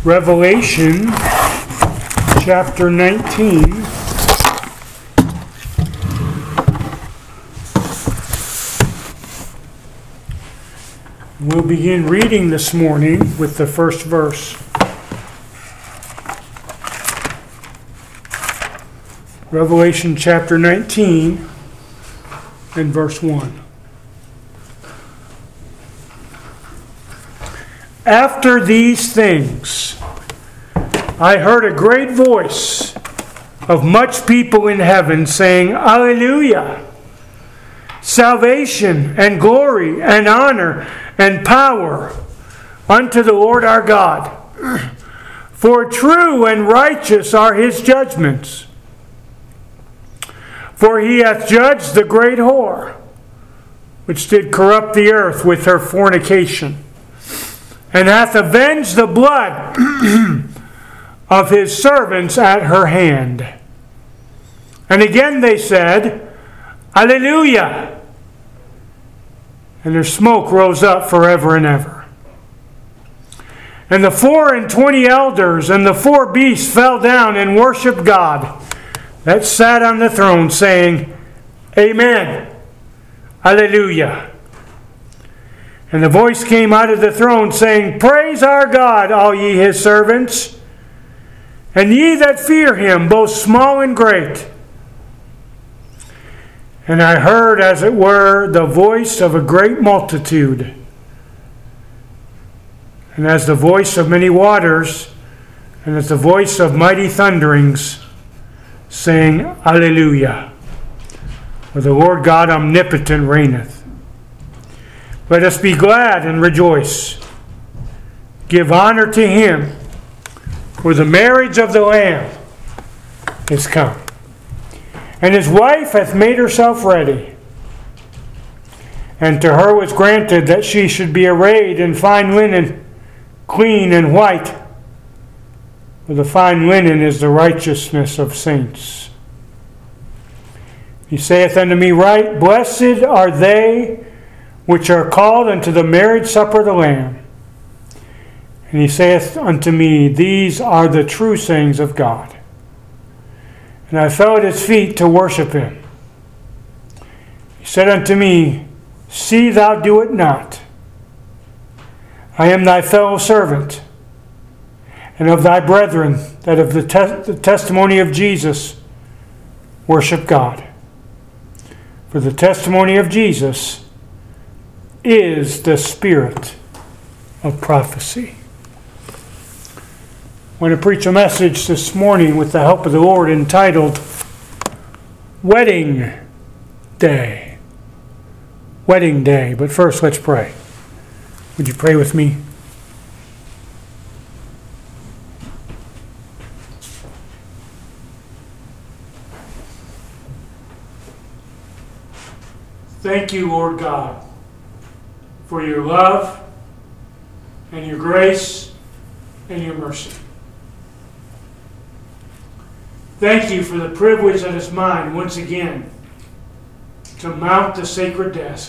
Revelation chapter 19. We'll begin reading this morning with the first verse. Revelation chapter 19 and verse 1. After these things, I heard a great voice of much people in heaven saying, Alleluia! Salvation and glory and honor and power unto the Lord our God. For true and righteous are his judgments. For he hath judged the great whore, which did corrupt the earth with her fornication, and hath avenged the blood of his servants at her hand. And again they said, Alleluia! And their smoke rose up forever and ever. And the 24 elders and the 4 beasts fell down and worshipped God that sat on the throne, saying, Amen, Alleluia. And the voice came out of the throne, saying, Praise our God, all ye his servants, and ye that fear him, both small and great. And I heard, as it were, the voice of a great multitude, and as the voice of many waters, and as the voice of mighty thunderings, saying, Alleluia. For the Lord God omnipotent reigneth. Let us be glad and rejoice. Give honor to him, for the marriage of the Lamb is come, and his wife hath made herself ready. And to her was granted that she should be arrayed in fine linen, clean and white. For the fine linen is the righteousness of saints. He saith unto me, Right, blessed are they which are called unto the marriage supper of the Lamb. And he saith unto me, These are the true sayings of God. And I fell at his feet to worship him. He said unto me, See thou do it not. I am thy fellow servant, and of thy brethren, that of the testimony of Jesus worship God. For the testimony of Jesus is the spirit of prophecy. I want to preach a message this morning with the help of the Lord entitled Wedding Day. Wedding Day. But first, let's pray. Would you pray with me? Thank you, Lord God, for your love and your grace and your mercy. Thank you for the privilege that is mine once again to mount the sacred desk.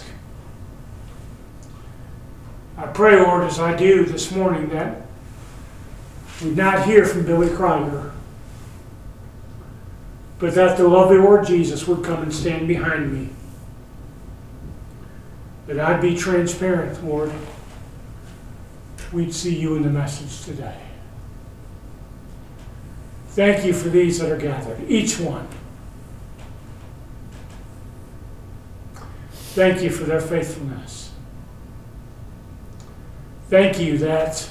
I pray, Lord, as I do this morning, that we not hear from Billy Krieger, but that the lovely Lord Jesus would come and stand behind me. That I'd be transparent, Lord. We'd see you in the message today. Thank you for these that are gathered, each one. Thank you for their faithfulness. Thank you that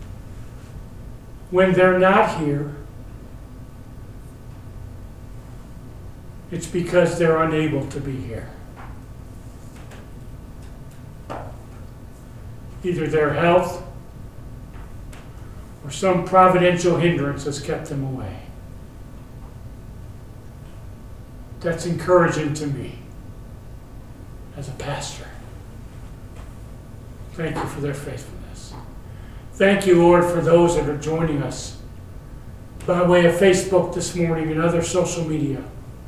when they're not here, it's because they're unable to be here. Either their health or some providential hindrance has kept them away. That's encouraging to me as a pastor. Thank you for their faithfulness. Thank you, Lord, for those that are joining us by way of Facebook this morning and other social media.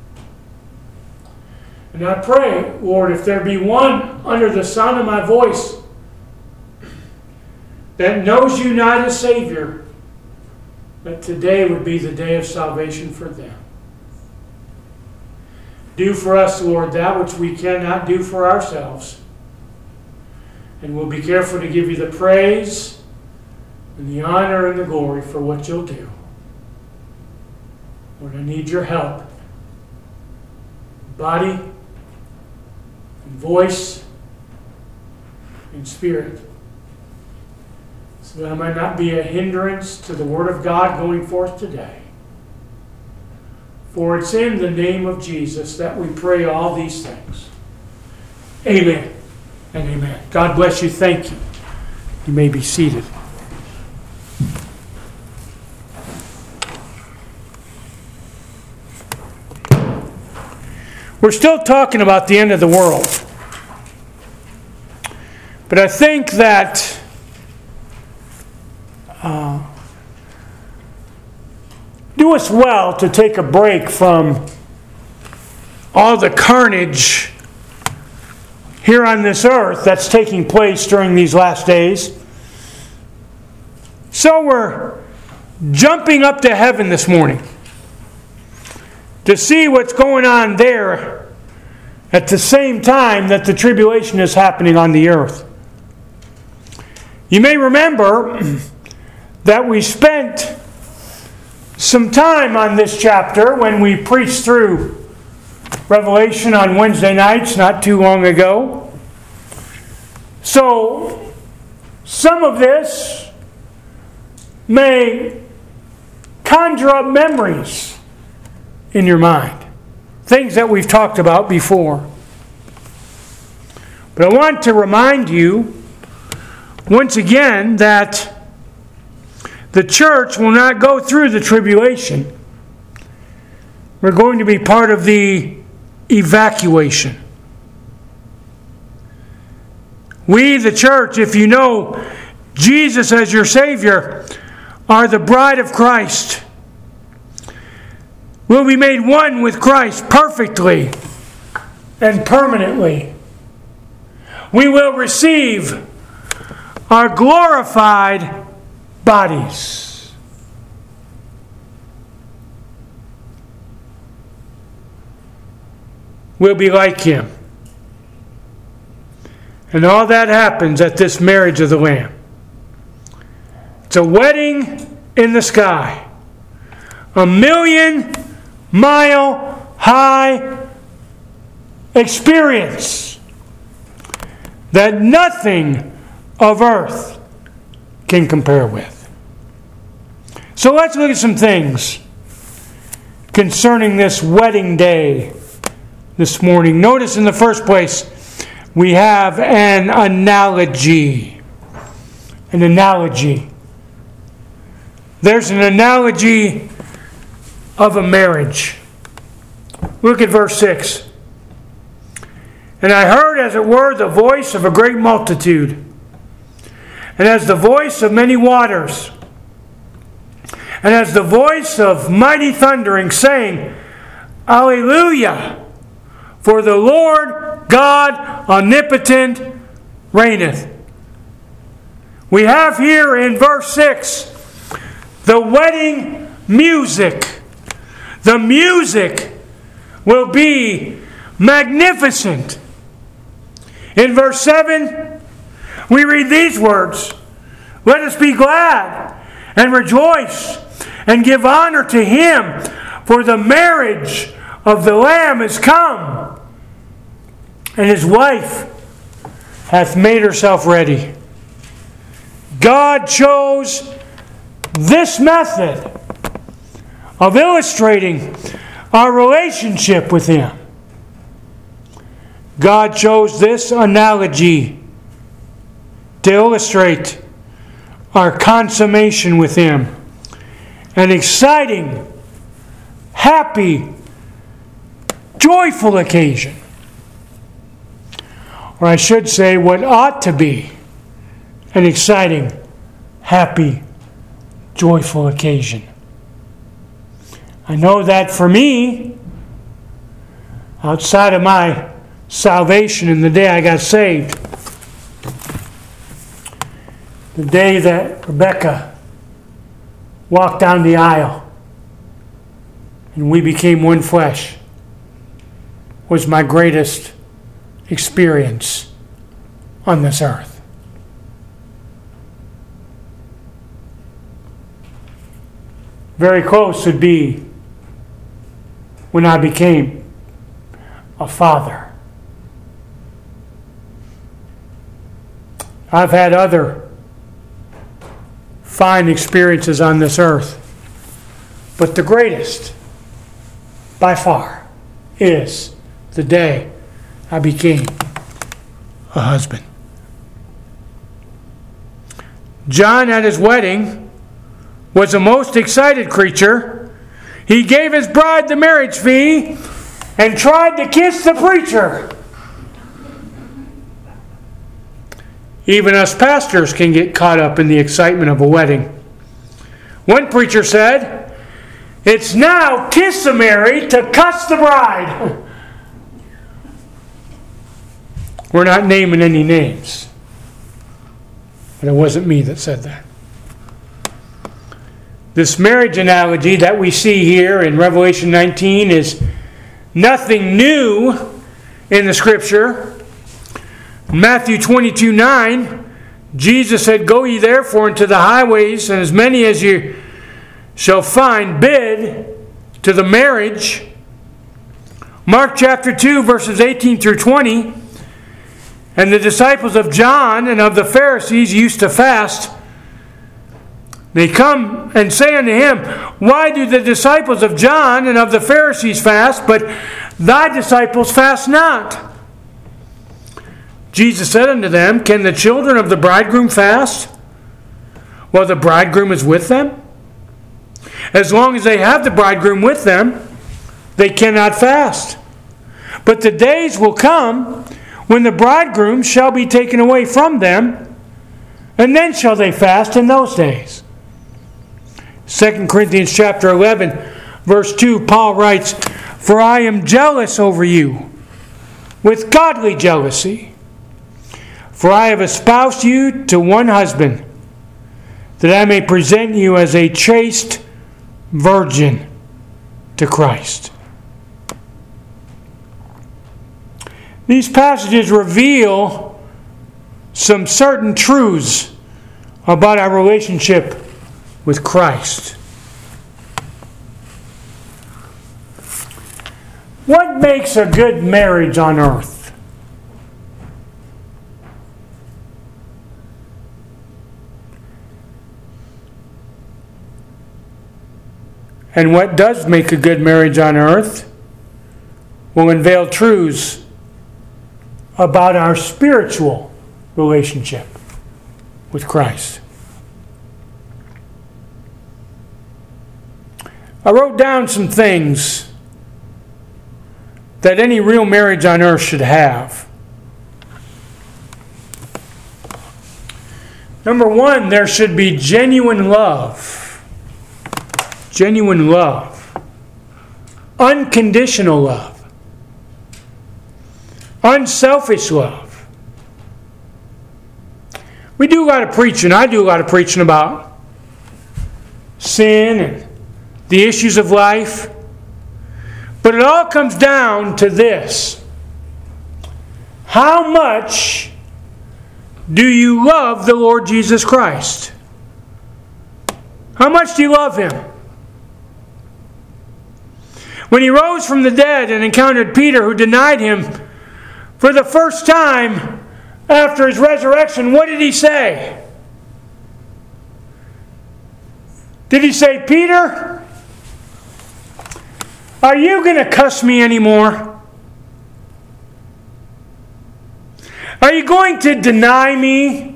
And I pray, Lord, if there be one under the sound of my voice that knows you not as Savior, that today would be the day of salvation for them. Do for us, Lord, that which we cannot do for ourselves. And we'll be careful to give you the praise and the honor and the glory for what you'll do. Lord, I need your help. Body and voice and spirit. So that I might not be a hindrance to the Word of God going forth today. For it's in the name of Jesus that we pray all these things. Amen and amen. God bless you. Thank you. You may be seated. We're still talking about the end of the world. But I think that do us well to take a break from all the carnage here on this earth that's taking place during these last days. So we're jumping up to heaven this morning to see what's going on there at the same time that the tribulation is happening on the earth. You may remember that we spent some time on this chapter when we preached through Revelation on Wednesday nights not too long ago. So, some of this may conjure up memories in your mind. Things that we've talked about before. But I want to remind you once again that the church will not go through the tribulation. We're going to be part of the evacuation. We, the church, if you know Jesus as your Savior, are the bride of Christ. We'll be made one with Christ perfectly and permanently. We will receive our glorified bodies. We'll be like Him. And all that happens at this marriage of the Lamb. It's a wedding in the sky. 1,000,000-mile high experience that nothing of earth can compare with. So let's look at some things concerning this wedding day this morning. Notice in the first place, we have an analogy. An analogy. There's an analogy of a marriage. Look at verse 6. And I heard, as it were, the voice of a great multitude, and as the voice of many waters, and as the voice of mighty thundering, saying, Alleluia! For the Lord God omnipotent reigneth. We have here in verse 6 the wedding music. The music will be magnificent. In verse 7, we read these words, Let us be glad and rejoice and give honor to Him, for the marriage of the Lamb is come, and His wife hath made herself ready. God chose this method of illustrating our relationship with Him. God chose this analogy to illustrate our consummation with Him. An exciting, happy, joyful occasion. Or I should say, what ought to be an exciting, happy, joyful occasion. I know that for me, outside of my salvation and the day I got saved, the day that Rebecca walked down the aisle and we became one flesh was my greatest experience on this earth. Very close would be when I became a father. I've had other fine experiences on this earth, but the greatest, by far, is the day I became a husband. John at his wedding was the most excited creature. He gave his bride the marriage fee and tried to kiss the preacher. Even us pastors can get caught up in the excitement of a wedding. One preacher said, "It's now kiss the married to cuss the bride." We're not naming any names, but it wasn't me that said that. This marriage analogy that we see here in Revelation 19 is nothing new in the Scripture. Matthew 22:9, Jesus said, "Go ye therefore into the highways, and as many as you shall find, bid to the marriage." Mark chapter 2, verses 18 through 20, "And the disciples of John and of the Pharisees used to fast. They come and say unto him, Why do the disciples of John and of the Pharisees fast, but thy disciples fast not? Jesus said unto them, Can the children of the bridegroom fast, while the bridegroom is with them? As long as they have the bridegroom with them, they cannot fast. But the days will come when the bridegroom shall be taken away from them, and then shall they fast in those days." 2 Corinthians chapter 11, verse 2, Paul writes, "For I am jealous over you with godly jealousy. For I have espoused you to one husband, that I may present you as a chaste virgin to Christ." These passages reveal some certain truths about our relationship with Christ. What makes a good marriage on earth? And what does make a good marriage on earth will unveil truths about our spiritual relationship with Christ. I wrote down some things that any real marriage on earth should have. Number one, there should be genuine love. Genuine love. Unconditional love. Unselfish love. We do a lot of preaching. I do a lot of preaching about sin and the issues of life. But it all comes down to this. How much do you love the Lord Jesus Christ? How much do you love Him? When He rose from the dead and encountered Peter, who denied Him for the first time after His resurrection, what did He say? Did He say, "Peter, are you going to cuss me anymore? Are you going to deny me?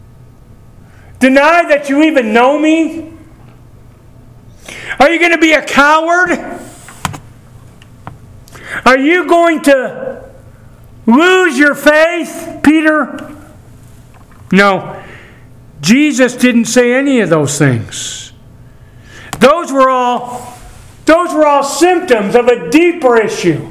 Deny that you even know me? Are you going to be a coward? Are you going to lose your faith, Peter?" No, Jesus didn't say any of those things. Those were all symptoms of a deeper issue.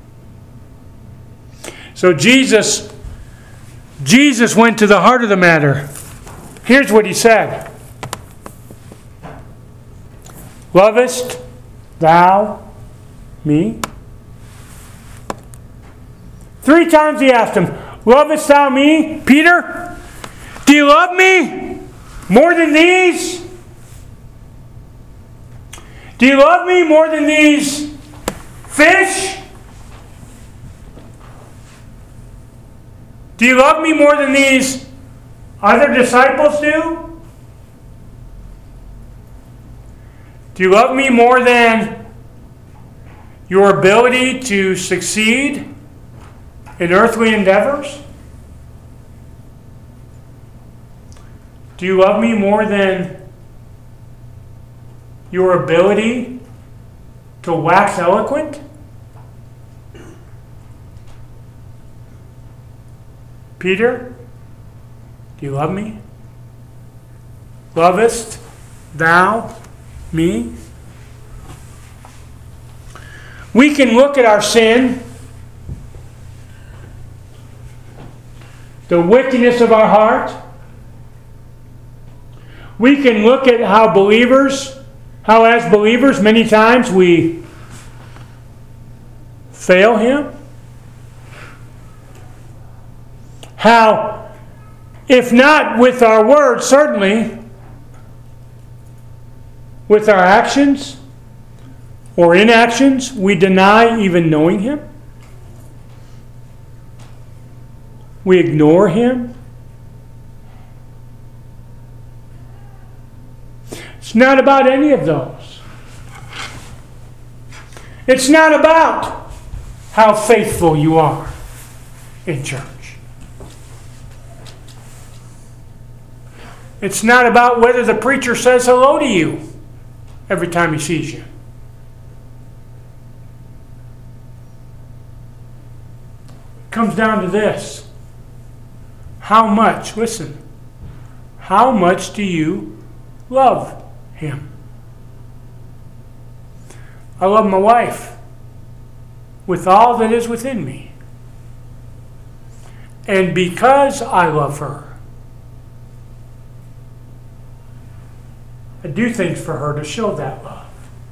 So Jesus went to the heart of the matter. Here's what He said. Lovest thou me? 3 times he asked him, lovest thou me, Peter? Do you love me more than these? Do you love me more than these fish? Do you love me more than these other disciples do? Do you love me more than your ability to succeed in earthly endeavors? Do you love me more than your ability to wax eloquent? Peter, do you love me? Lovest thou me? We can look at our sin, the wickedness of our heart. We can look at how as believers, many times we fail Him. How, if not with our words, certainly with our actions or inactions, we deny even knowing Him. We ignore Him. It's not about any of those. It's not about how faithful you are in church. It's not about whether the preacher says hello to you every time he sees you. It comes down to this. How much do you love Him? I love my wife with all that is within me. And because I love her, I do things for her to show that love.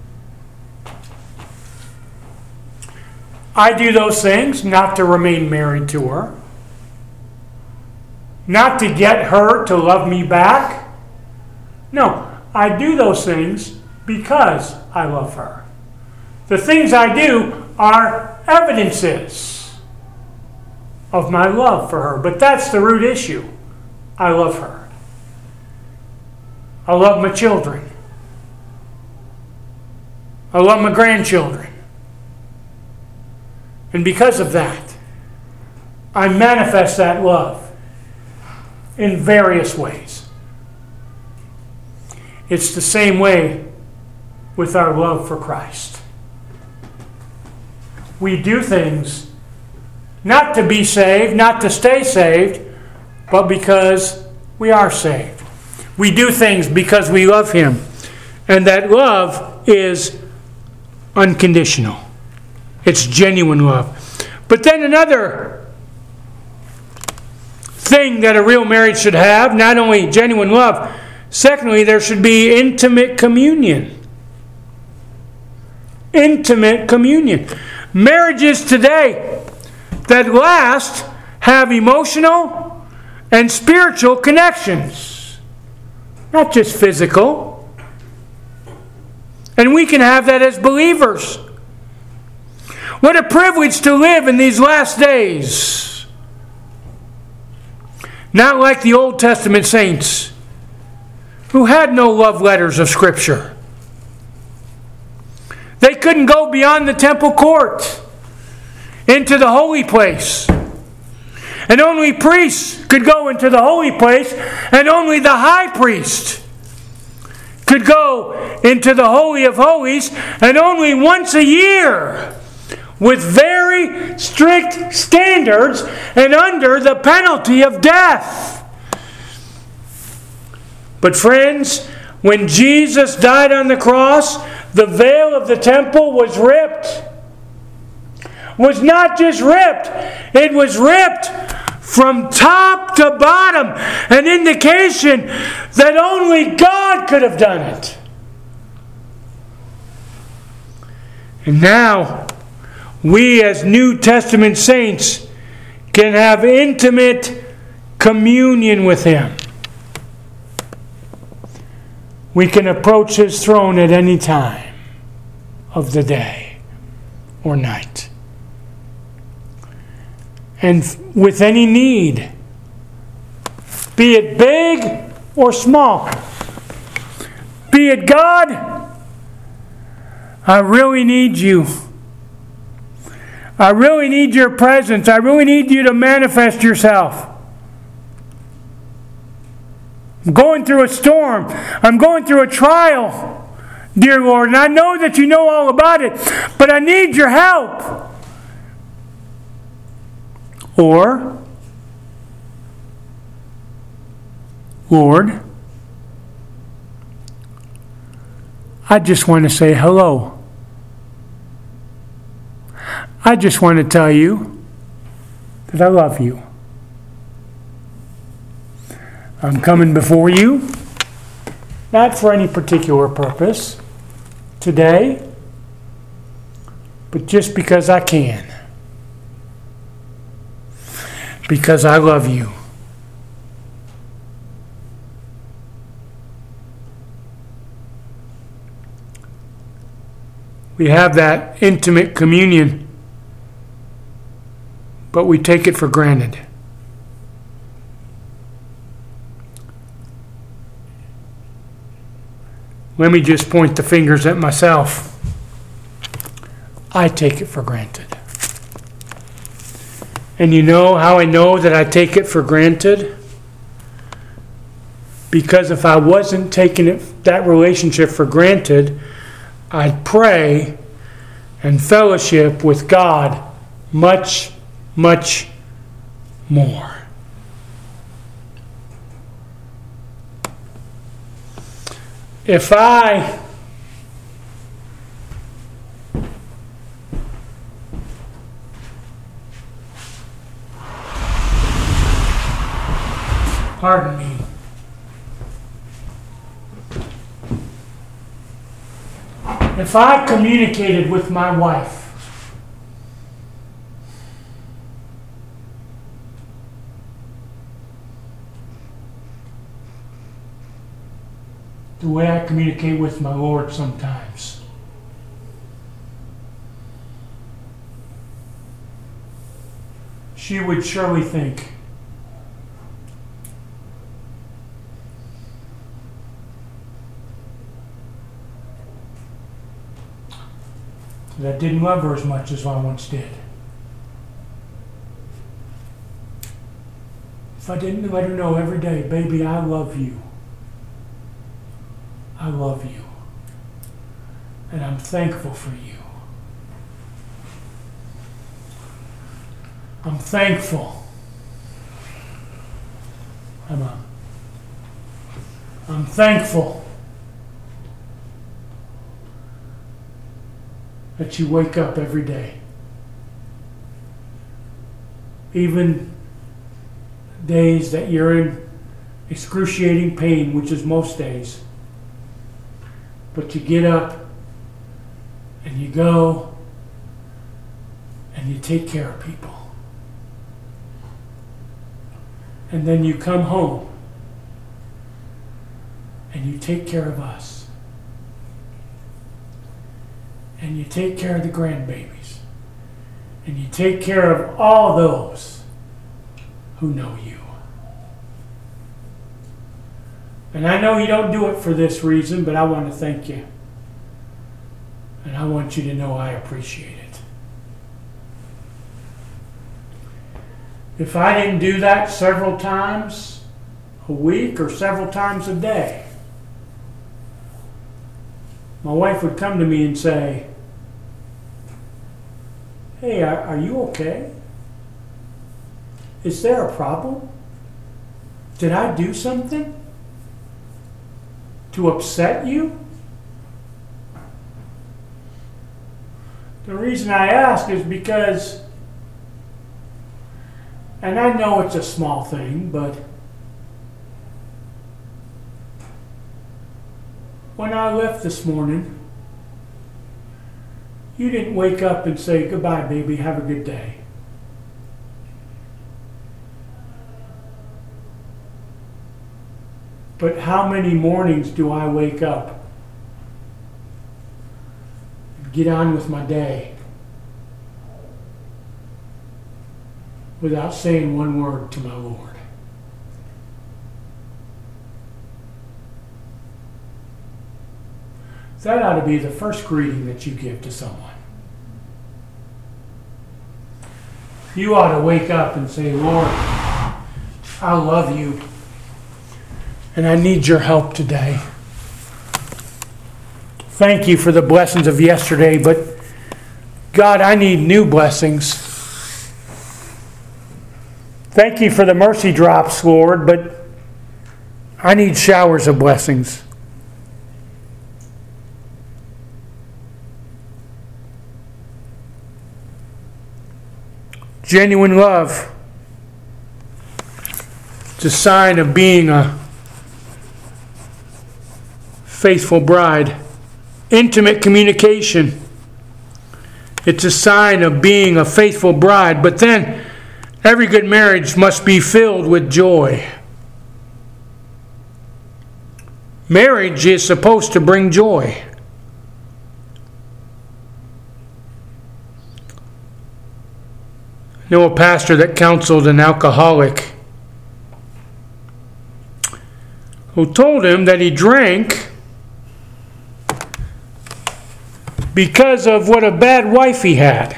I do those things not to remain married to her, not to get her to love me back. No, I do those things because I love her. The things I do are evidences of my love for her, but that's the root issue. I love her. I love my children. I love my grandchildren. And because of that, I manifest that love in various ways. It's the same way with our love for Christ. We do things not to be saved, not to stay saved, but because we are saved. We do things because we love Him. And that love is unconditional. It's genuine love. But then another thing that a real marriage should have, not only genuine love, secondly, there should be intimate communion. Intimate communion. Marriages today that last have emotional and spiritual connections. Not just physical. And we can have that as believers. What a privilege to live in these last days. Not like the Old Testament saints who had no love letters of Scripture. They couldn't go beyond the temple court into the holy place. And only priests could go into the holy place, and only the high priest could go into the Holy of Holies, and only once a year, with very strict standards and under the penalty of death. But friends, when Jesus died on the cross, the veil of the temple was ripped. Was not just ripped, it was ripped from top to bottom, an indication that only God could have done it. And now, we as New Testament saints can have intimate communion with Him. We can approach His throne at any time of the day or night. And with any need, be it big or small, be it, God, I really need you. I really need your presence. I really need you to manifest yourself. I'm going through a storm. I'm going through a trial, dear Lord. And I know that you know all about it, but I need your help. Or, Lord, I just want to say hello. I just want to tell you that I love you. I'm coming before you, not for any particular purpose today, but just because I can. Because I love you. We have that intimate communion, but we take it for granted. Let me just point the fingers at myself. I take it for granted. And you know how I know that I take it for granted? Because if I wasn't taking that relationship for granted, I'd pray and fellowship with God much, much more. If I pardon me. If I communicated with my wife the way I communicate with my Lord sometimes, she would surely think that I didn't love her as much as I once did. If I didn't let her know every day, baby, I love you. I love you. And I'm thankful for you. I'm thankful. I'm thankful that you wake up every day. Even days that you're in excruciating pain, which is most days. But you get up and you go and you take care of people. And then you come home and you take care of us. And you take care of the grandbabies. And you take care of all those who know you. And I know you don't do it for this reason, but I want to thank you. And I want you to know I appreciate it. If I didn't do that several times a week or several times a day, my wife would come to me and say, hey, are you okay? Is there a problem? Did I do something to upset you? The reason I ask is because, and I know it's a small thing, but when I left this morning, You didn't wake up and say, goodbye, baby, have a good day. But how many mornings do I wake up and get on with my day without saying one word to my Lord? That ought to be the first greeting that you give to someone. You ought to wake up and say, Lord, I love you, and I need your help today. Thank you for the blessings of yesterday, but God, I need new blessings. Thank you for the mercy drops, Lord, but I need showers of blessings. Genuine love. It's a sign of being a faithful bride. Intimate communication. It's a sign of being a faithful bride. But then, every good marriage must be filled with joy. Marriage is supposed to bring joy. I know a pastor that counseled an alcoholic who told him that he drank because of what a bad wife he had.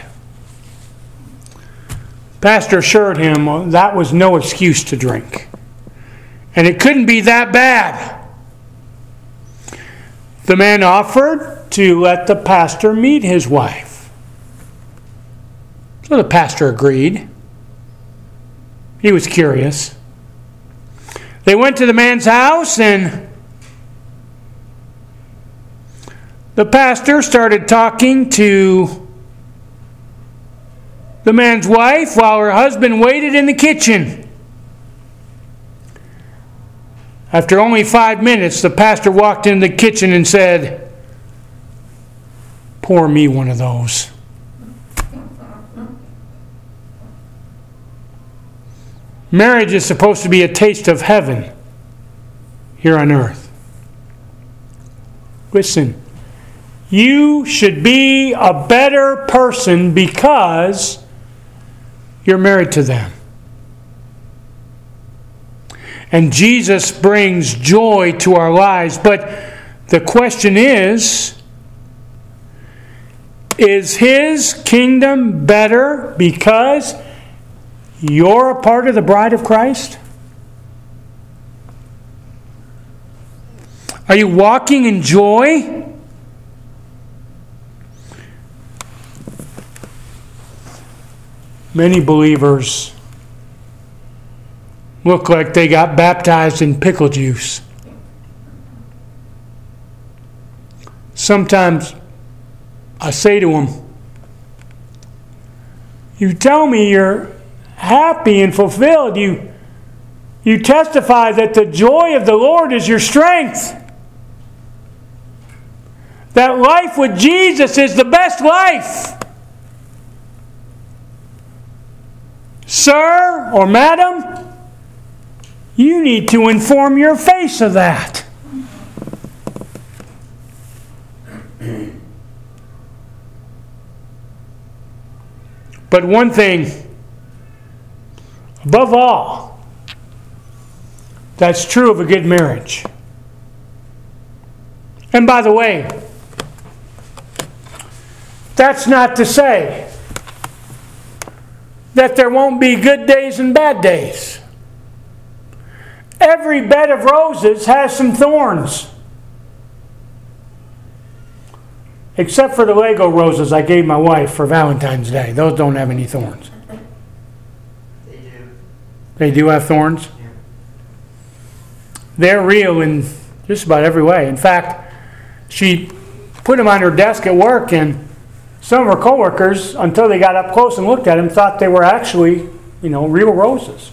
Pastor assured him that was no excuse to drink. And it couldn't be that bad. The man offered to let the pastor meet his wife. So the pastor agreed. He was curious. They went to the man's house, and the pastor started talking to the man's wife while her husband waited in the kitchen. After only 5 minutes, the pastor walked into the kitchen and said, "Pour me one of those." Marriage is supposed to be a taste of heaven here on earth. Listen, you should be a better person because you're married to them. And Jesus brings joy to our lives. But the question is His kingdom better because you're a part of the bride of Christ? Are you walking in joy? Many believers look like they got baptized in pickle juice. Sometimes I say to them, you tell me you're happy and fulfilled. You testify that the joy of the Lord is your strength. That life with Jesus is the best life. Sir or madam, you need to inform your face of that. But one thing, above all, that's true of a good marriage. And by the way, that's not to say that there won't be good days and bad days. Every bed of roses has some thorns. Except for the Lego roses I gave my wife for Valentine's Day. Those don't have any thorns. They do. They do have thorns? Yeah. They're real in just about every way. In fact, she put them on her desk at work, and some of her coworkers, until they got up close and looked at them, thought they were actually, real roses.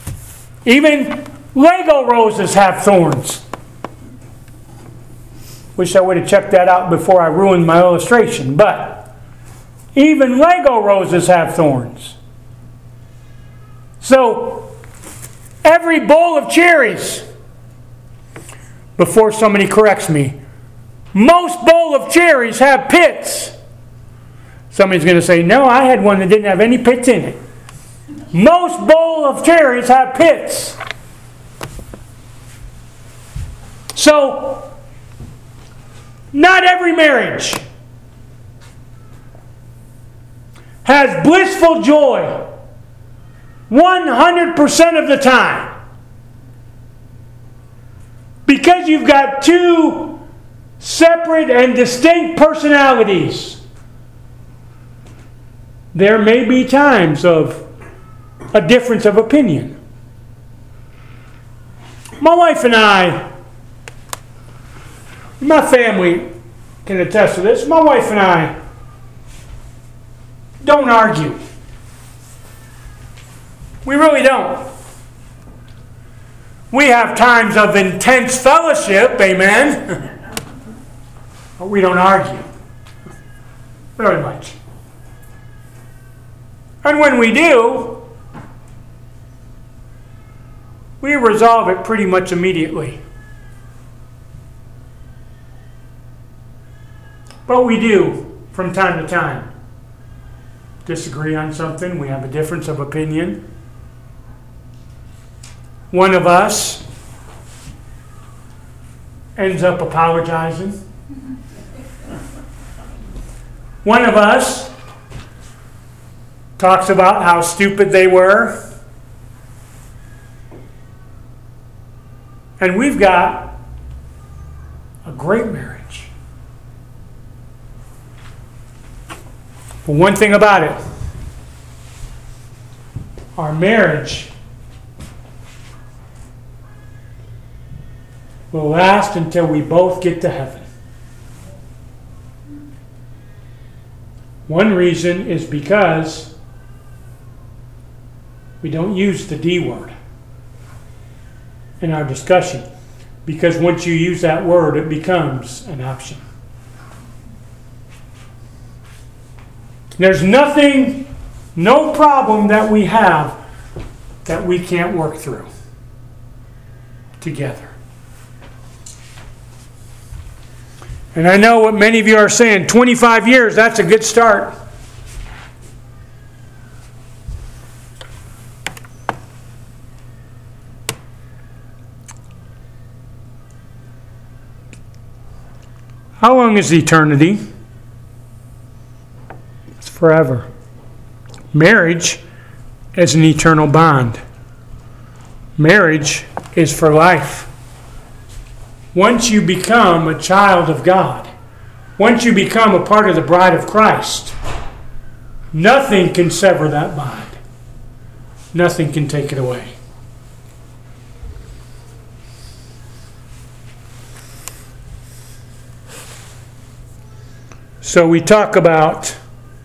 Even Lego roses have thorns. Wish I would have checked that out before I ruined my illustration. But even Lego roses have thorns. So every bowl of cherries, before somebody corrects me, most bowl of cherries have pits. Somebody's going to say, no, I had one that didn't have any pits in it. Most bowl of cherries have pits. So, not every marriage has blissful joy 100% of the time. Because you've got two separate and distinct personalities, there may be times of a difference of opinion. My wife and I, my family can attest to this, my wife and I don't argue. We really don't. We have times of intense fellowship, amen, but we don't argue very much. And when we do, we resolve it pretty much immediately. But we do, from time to time, disagree on something. We have a difference of opinion. One of us ends up apologizing. One of us talks about how stupid they were. And we've got a great marriage. But one thing about it, our marriage will last until we both get to heaven. One reason is because we don't use the D word in our discussion. Because once you use that word, it becomes an option. There's nothing, no problem that we have that we can't work through together. And I know what many of you are saying, 25 years, that's a good start. How long is eternity? It's forever. Marriage is an eternal bond. Marriage is for life. Once you become a child of God, once you become a part of the bride of Christ, nothing can sever that bond. Nothing can take it away. So we talk about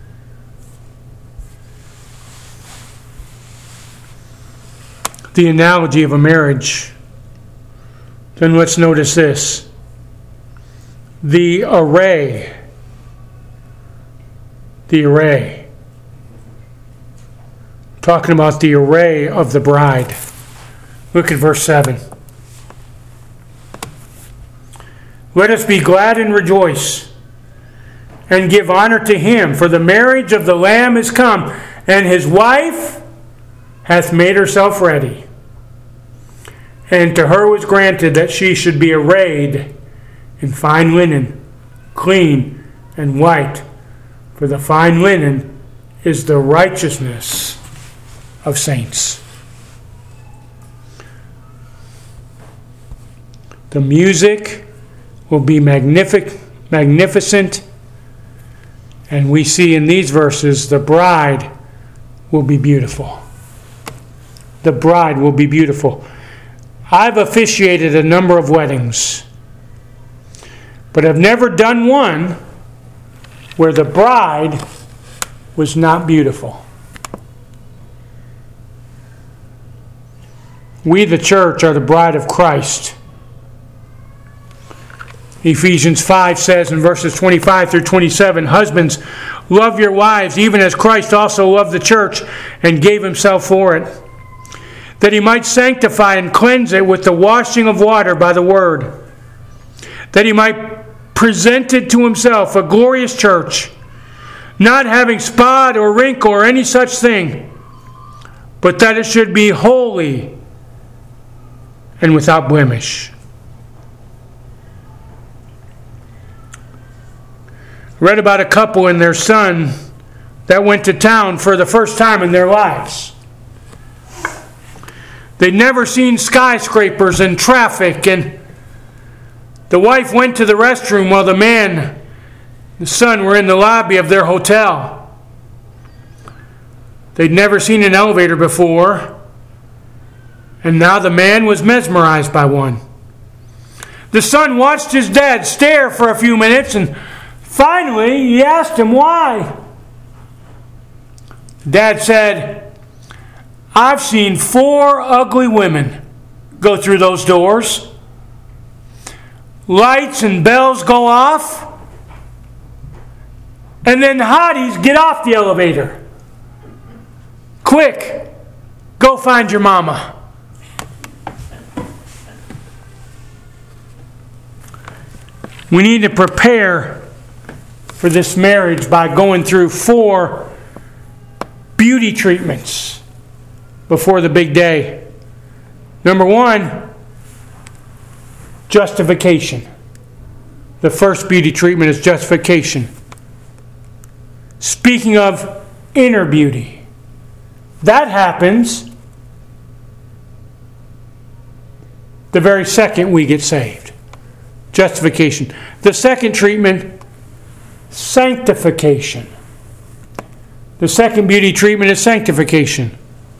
the analogy of a marriage. Then let's notice this. The array. The array. Talking about the array of the bride. Look at verse 7. Let us be glad and rejoice and give honor to him, for the marriage of the Lamb is come, and his wife hath made herself ready. And to her was granted that she should be arrayed in fine linen, clean and white. For the fine linen is the righteousness of saints. The music will be magnificent. And we see in these verses, the bride will be beautiful. The bride will be beautiful. I've officiated a number of weddings, but I've never done one where the bride was not beautiful. We, the church, are the bride of Christ. Ephesians 5 says in verses 25 through 27, "Husbands, love your wives, even as Christ also loved the church and gave himself for it, that he might sanctify and cleanse it with the washing of water by the word, that he might present it to himself a glorious church, not having spot or wrinkle or any such thing, but that it should be holy and without blemish." Read about a couple and their son that went to town for the first time in their lives. They'd never seen skyscrapers and traffic, and the wife went to the restroom while the man and the son were in the lobby of their hotel. They'd never seen an elevator before, and now the man was mesmerized by one. The son watched his dad stare for a few minutes, and finally he asked him why. Dad said, "I've seen 4 ugly women go through those doors. Lights and bells go off, and then hotties get off the elevator. Quick, go find your mama." We need to prepare for this marriage by going through 4 beauty treatments before the big day. Number 1, justification. The first beauty treatment is justification. Speaking of inner beauty, that happens the very second we get saved. Justification. The second treatment, sanctification. The second beauty treatment is sanctification.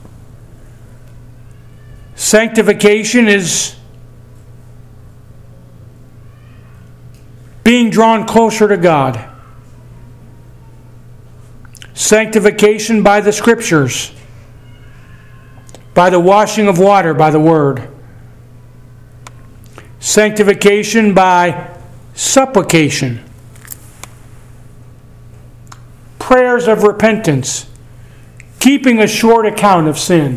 Sanctification is being drawn closer to God. Sanctification by the Scriptures, by the washing of water, by the Word. Sanctification by supplication, prayers of repentance, keeping a short account of sin.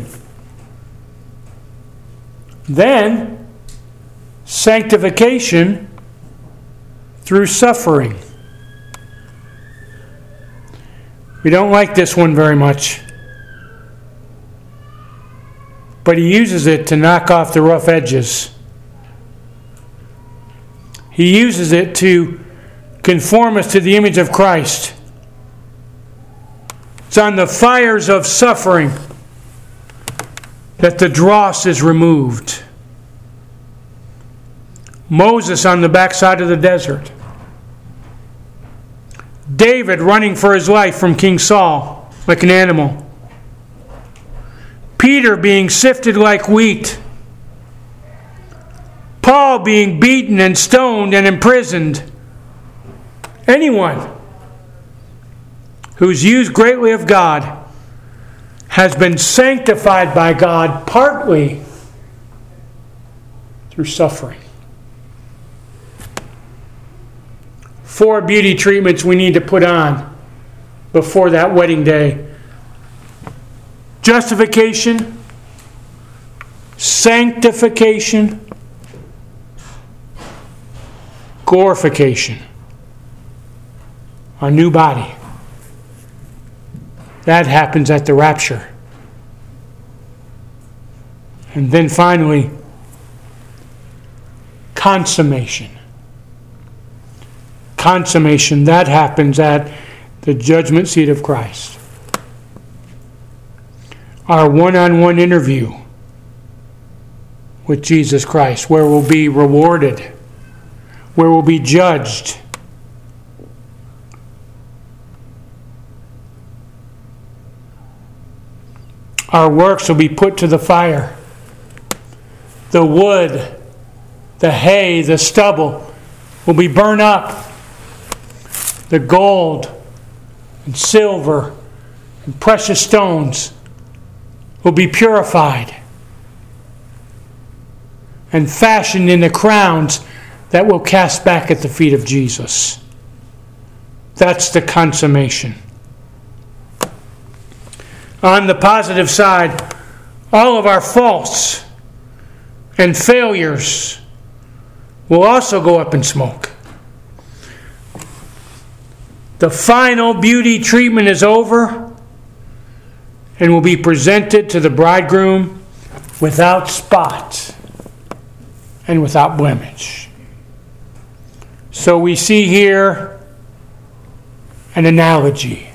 Then, sanctification through suffering. We don't like this one very much, but he uses it to knock off the rough edges. He uses it to conform us to the image of Christ. It's on the fires of suffering that the dross is removed. Moses on the backside of the desert. David running for his life from King Saul like an animal. Peter being sifted like wheat. Paul being beaten and stoned and imprisoned. Anyone who's used greatly of God has been sanctified by God partly through suffering. 4 beauty treatments we need to put on before that wedding day. Justification, sanctification, glorification. Our new body. That happens at the rapture. And then finally, consummation. Consummation, that happens at the judgment seat of Christ. Our one-on-one interview with Jesus Christ, where we'll be rewarded, where we'll be judged. Our works will be put to the fire. The wood, the hay, the stubble will be burned up. The gold and silver and precious stones will be purified and fashioned into crowns that we'll cast back at the feet of Jesus. That's the consummation. On the positive side, all of our faults and failures will also go up in smoke. The final beauty treatment is over and will be presented to the bridegroom without spot and without blemish. So we see here an analogy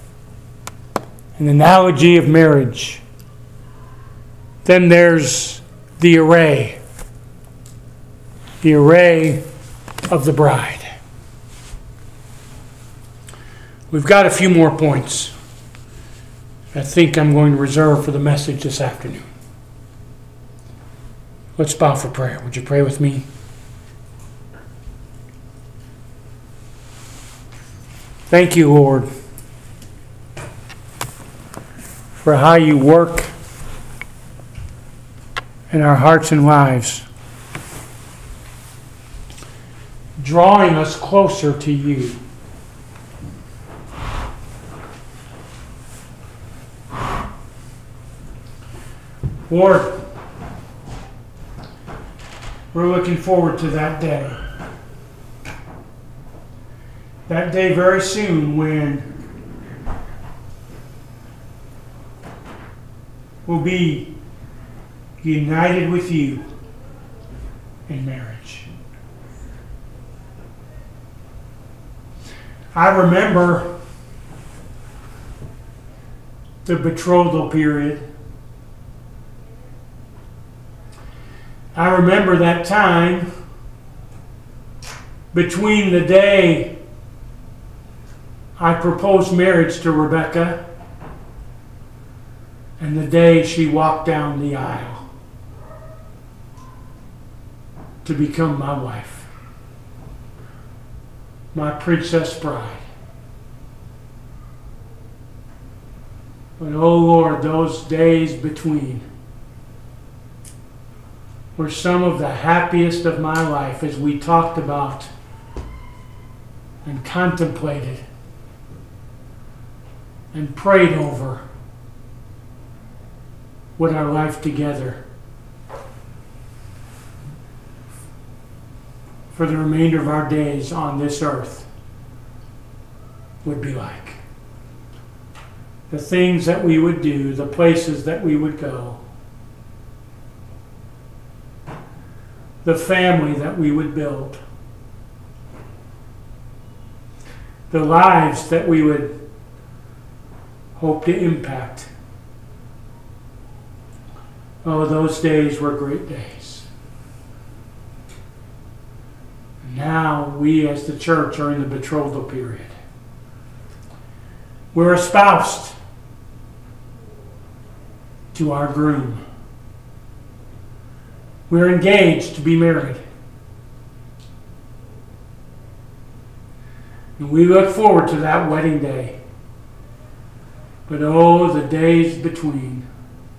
of marriage. Then there's the array of the bride. We've got a few more points I think I'm going to reserve for the message this afternoon. Let's bow for prayer. Would you pray with me? Thank you, Lord, for how you work in our hearts and lives, drawing us closer to you. Lord, we're looking forward to that day. That day very soon when we'll be united with you in marriage. I remember the betrothal period. I remember that time between the day I proposed marriage to Rebecca and the day she walked down the aisle to become my wife, my princess bride. But oh Lord, those days between were some of the happiest of my life as we talked about and contemplated and prayed over what our life together for the remainder of our days on this earth would be like. The things that we would do, the places that we would go, the family that we would build, the lives that we would hope to impact. Oh, those days were great days. Now we as the church are in the betrothal period. We're espoused to our groom. We're engaged to be married. And we look forward to that wedding day. But oh, the days between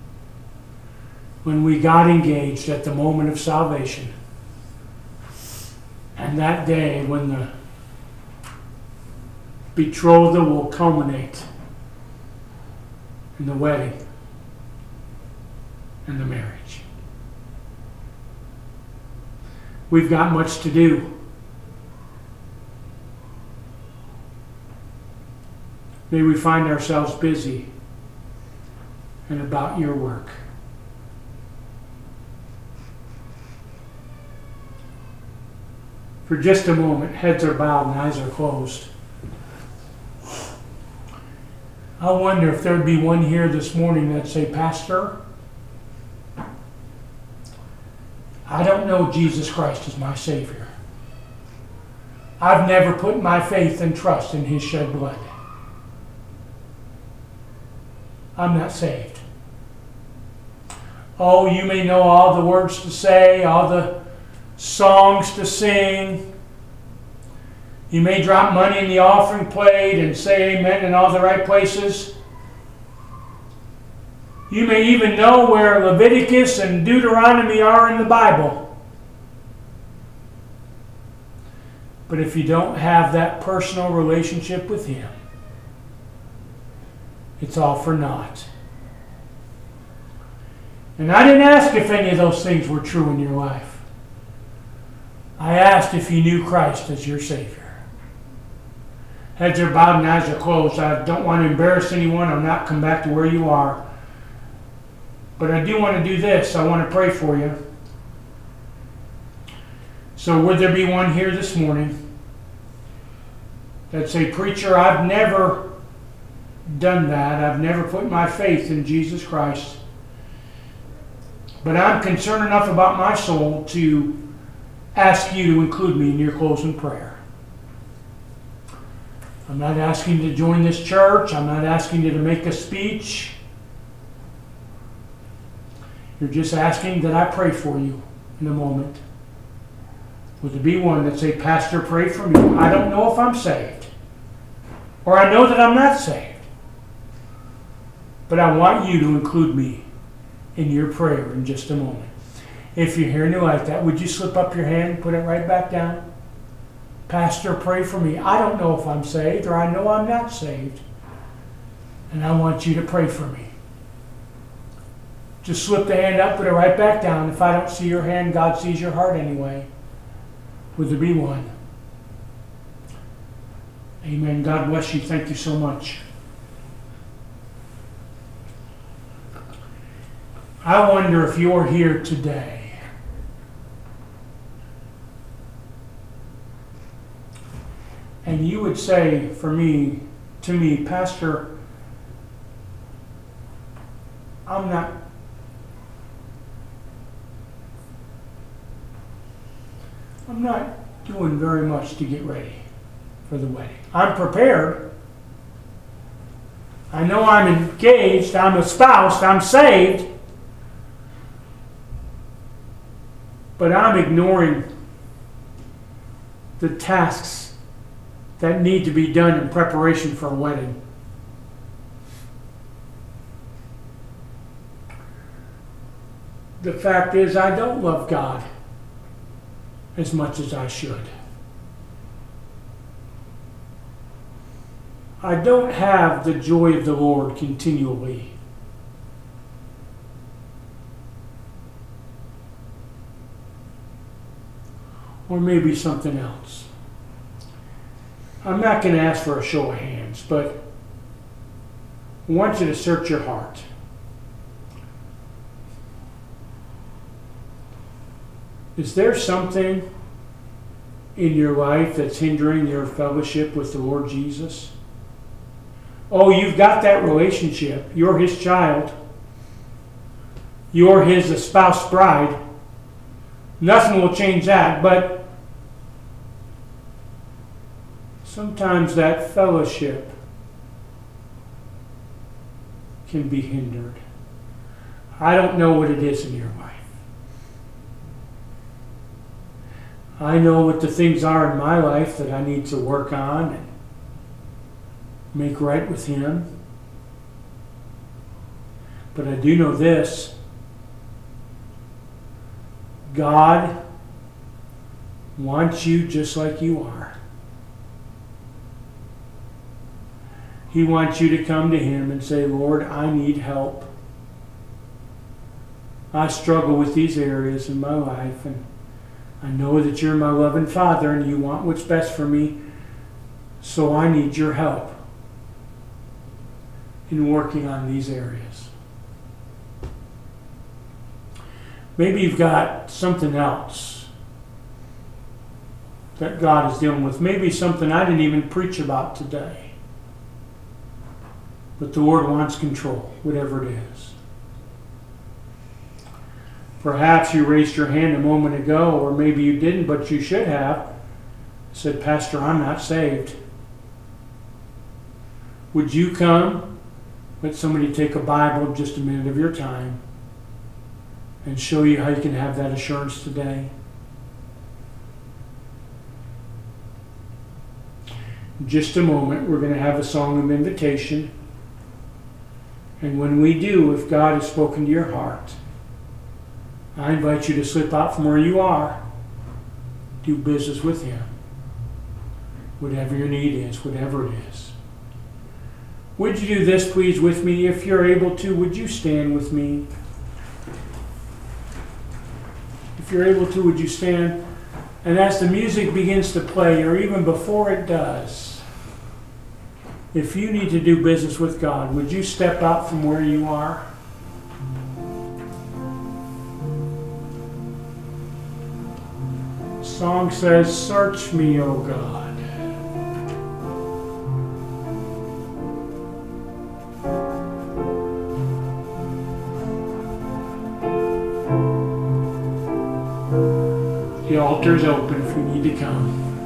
when we got engaged at the moment of salvation and that day when the betrothal will culminate in the wedding and the marriage. We've got much to do. May we find ourselves busy and about your work. For just a moment, heads are bowed and eyes are closed. I wonder if there'd be one here this morning that'd say, Pastor, I don't know Jesus Christ as my Savior. I've never put my faith and trust in His shed blood. I'm not saved. Oh, you may know all the words to say, all the songs to sing. You may drop money in the offering plate and say amen in all the right places. You may even know where Leviticus and Deuteronomy are in the Bible. But if you don't have that personal relationship with Him, it's all for naught. And I didn't ask if any of those things were true in your life. I asked if you knew Christ as your Savior. Heads are bowed and eyes are closed. I don't want to embarrass anyone or not come back to where you are. But I do want to do this. I want to pray for you. So would there be one here this morning that say, "Preacher, I've never done that. I've never put my faith in Jesus Christ. But I'm concerned enough about my soul to ask you to include me in your closing prayer." I'm not asking you to join this church. I'm not asking you to make a speech. You're just asking that I pray for you in a moment. Would there be one that say, "Pastor, pray for me. I don't know if I'm saved. Or I know that I'm not saved. But I want you to include me in your prayer in just a moment." If you're hearing me like that, would you slip up your hand and put it right back down? "Pastor, pray for me. I don't know if I'm saved, or I know I'm not saved. And I want you to pray for me." Just slip the hand up, put it right back down. If I don't see your hand, God sees your heart anyway. Would there be one? Amen. God bless you. Thank you so much. I wonder if you're here today and you would say to me, "Pastor, I'm not doing very much to get ready for the wedding. I'm prepared. I know I'm engaged, I'm espoused, I'm saved, but I'm ignoring the tasks that need to be done in preparation for a wedding." The fact is, I don't love God as much as I should. I don't have the joy of the Lord continually. Or maybe something else. I'm not going to ask for a show of hands, but I want you to search your heart. Is there something in your life that's hindering your fellowship with the Lord Jesus? Oh, you've got that relationship. You're His child. You're His espoused bride. Nothing will change that, but sometimes that fellowship can be hindered. I don't know what it is in your life. I know what the things are in my life that I need to work on and make right with Him. But I do know this. God wants you just like you are. He wants you to come to Him and say, "Lord, I need help. I struggle with these areas in my life, and I know that You're my loving Father and You want what's best for me, so I need Your help in working on these areas." Maybe you've got something else that God is dealing with. Maybe something I didn't even preach about today. But the Lord wants control, whatever it is. Perhaps you raised your hand a moment ago, or maybe you didn't, but you should have. Said, "Pastor, I'm not saved." Would you come? Let somebody take a Bible, just a minute of your time, and show you how you can have that assurance today. In just a moment, we're going to have a song of invitation. And when we do, if God has spoken to your heart, I invite you to slip out from where you are, do business with Him. whatever your need is, whatever it is. Would you do this, please, with me? If you're able to, would you stand with me? If you're able to, would you stand? And as the music begins to play, or even before it does, if you need to do business with God, would you step out from where you are? The song says, "Search me, O God." The altar is open if you need to come.